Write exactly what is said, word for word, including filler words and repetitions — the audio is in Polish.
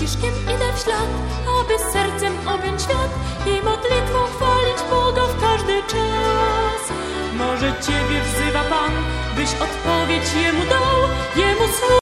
Franciszkiem idę w ślad, aby sercem objąć świat i modlitwą chwalić Boga w każdy czas. Może Ciebie wzywa Pan, byś odpowiedź Jemu dał, Jemu słuchał.